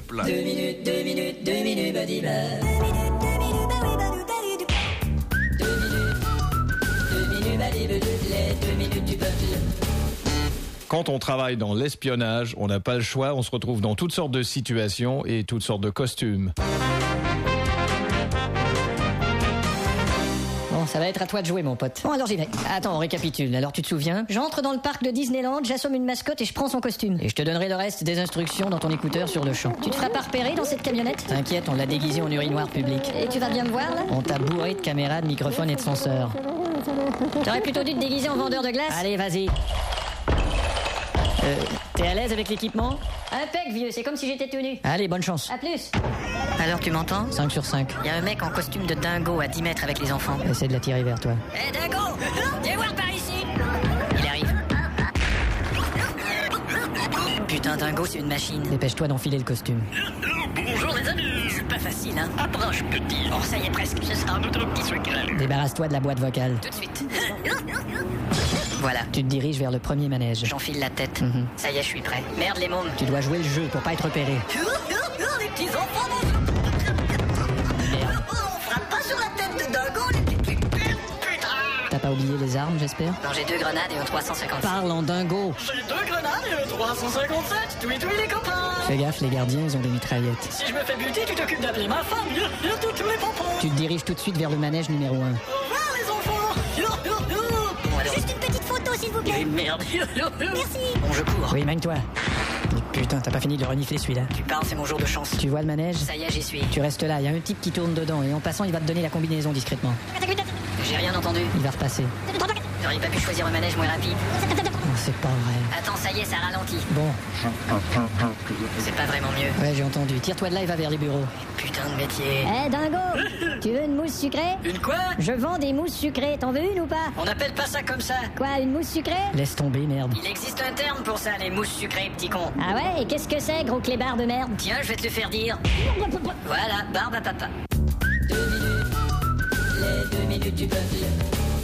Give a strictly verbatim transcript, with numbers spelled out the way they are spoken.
couple. Deux minutes, deux minutes, deux minutes, Badiba. Deux minutes, deux minutes, deux minutes, deux minutes, Badiba, les deux minutes du peuple. Quand on travaille dans l'espionnage, on n'a pas le choix, on se retrouve dans toutes sortes de situations et toutes sortes de costumes. Bon, ça va être à toi de jouer, mon pote. Bon, alors j'y vais. Attends, on récapitule. Alors, tu te souviens? J'entre dans le parc de Disneyland, j'assomme une mascotte et je prends son costume. Et je te donnerai le reste des instructions dans ton écouteur sur le champ. Tu te feras pas repérer dans cette camionnette? T'inquiète, on l'a déguisé en urinoir public. Et tu vas bien me voir, là? On t'a bourré de caméras, de microphones et de senseurs. T'aurais plutôt dû te déguiser en vendeur de glace? Allez, vas-y. Euh, t'es à l'aise avec l'équipement? Impec, vieux, c'est comme si j'étais tenu. Allez, bonne chance. À plus. Alors, tu m'entends? cinq sur cinq. Il y a un mec en costume de dingo à dix mètres avec les enfants. Essaie de l'attirer vers toi. Hé, hey, dingo! Viens voir par ici! Il arrive. Putain, dingo, c'est une machine. Dépêche-toi d'enfiler le costume. Bonjour les amis, c'est pas facile, hein. Approche, petit. Oh, ça y est, presque. Ce sera un autre petit secret. Débarrasse-toi de la boîte vocale. Tout de suite. Voilà. Tu te diriges vers le premier manège. J'enfile la tête. Mm-hmm. Ça y est, je suis prêt. Merde, les mômes. Tu dois jouer le jeu pour pas être repéré. Les petits enfants, mon... Merde. On frappe pas sur la tête de dingo, les petits... Putain. T'as pas oublié les armes, j'espère? Non, j'ai deux grenades et un trois cent cinquante-sept. Parle en dingo. J'ai deux grenades et un trois cent cinquante-sept. Tous et tous les copains. Fais gaffe, les gardiens, ils ont des mitraillettes. Si je me fais buter, tu t'occupes d'appeler ma femme. Y'a tous les pompons. Tu te diriges tout de suite vers le manège numéro un. Au revoir, les enfants. Bon, alors... Juste une petite photo, s'il vous plaît. Eh, merde. Merci. Bon, je cours. Oui, mène-toi. Putain, t'as pas fini de le renifler celui-là. Tu parles, c'est mon jour de chance. Tu vois le manège? Ça y est, j'y suis. Tu restes là, il y a un type qui tourne dedans et en passant, il va te donner la combinaison discrètement. J'ai rien entendu. Il va repasser. J'aurais pas pu choisir un manège moins rapide. Oh, c'est pas vrai. Attends, ça y est, ça ralentit. Bon, C'est pas vraiment mieux. ouais, j'ai entendu. Tire-toi de là et va vers les bureaux. Putain de métier. Eh, dingo, tu veux une mousse sucrée? Une quoi? Je vends des mousses sucrées, t'en veux une ou pas? On appelle pas ça comme ça. Quoi, une mousse sucrée? Laisse tomber, merde. Il existe un terme pour ça, les mousses sucrées, petit con. Ah ouais, et qu'est-ce que c'est, gros clébard de merde? Tiens, je vais te le faire dire. Voilà, barbe à papa. Deux minutes, les deux minutes du peuple.